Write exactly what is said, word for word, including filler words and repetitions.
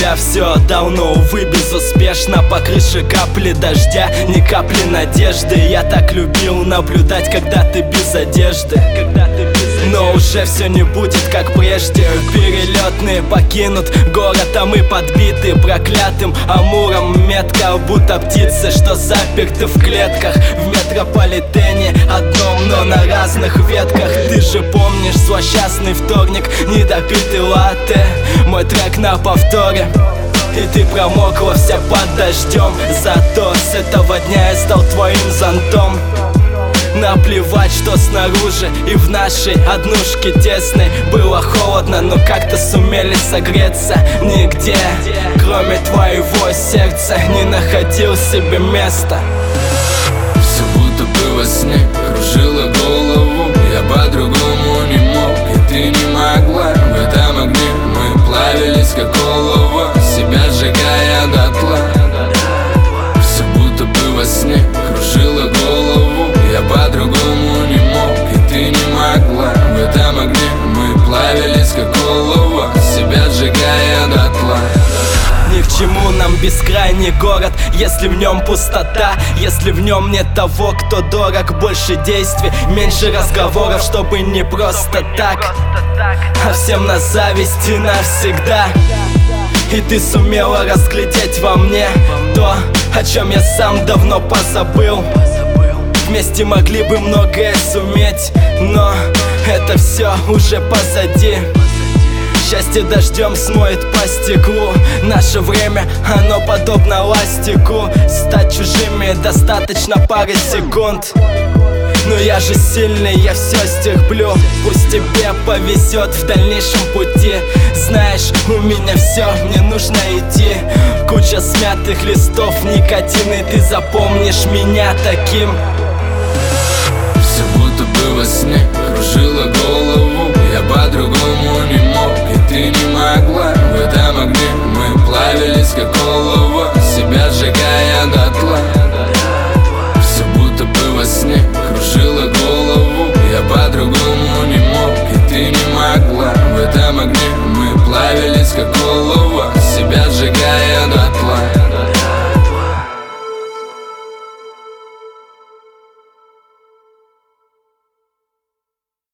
я все давно, увы, безуспешно. По крыше капли дождя, ни капли надежды. Я так любил наблюдать, когда ты без одежды. Но уже все не будет как прежде. Перелетные покинут город, а мы подбиты проклятым амуром. Метко, будто птицы, что заперты в клетках. В метрополитене одном, но на разных ветках. Ты же помнишь злосчастный вторник, недопитый латте, мой трек на повторе. И ты промокла вся под дождем. Зато с этого дня я стал твоим зонтом. Наплевать, что снаружи и в нашей однушке тесной было холодно, но как-то сумели согреться. Нигде, кроме твоего сердца, не находил себе места. Все будто бы во сне кружило голову. Я по-другому не мог, и ты не могла. В этом огне мы плавились, как олово, себя сжигая дотла. Все будто бы во сне кружило голову. Я по-другому не мог, и ты не могла. В этом огне мы плавились, как олово, себя сжигая дотла. Ни к чему нам бескрайний город, если в нем пустота, если в нем нет того, кто дорог. Больше действий, меньше разговоров, чтобы не просто так, а всем на зависть и навсегда. И ты сумела разглядеть во мне то, о чем я сам давно позабыл. Вместе могли бы многое суметь, но это все уже позади. Счастье дождем смоет по стеклу. Наше время, оно подобно ластику. Стать чужими достаточно пары секунд. Но я же сильный, я все стерплю. Пусть тебе повезет в дальнейшем пути. Знаешь, у меня все, мне нужно идти. Куча смятых листов, никотин, и ты запомнишь меня таким. Все будто бы во сне кружило голову. Я по-другому не мог, и ты не могла. В этом огне мы плавились, как олово, себя сжигая дотла. Все будто бы во сне кружило голову. Я по-другому не мог, и ты не могла. В этом огне мы плавились, как олово, себя сжигая дотла.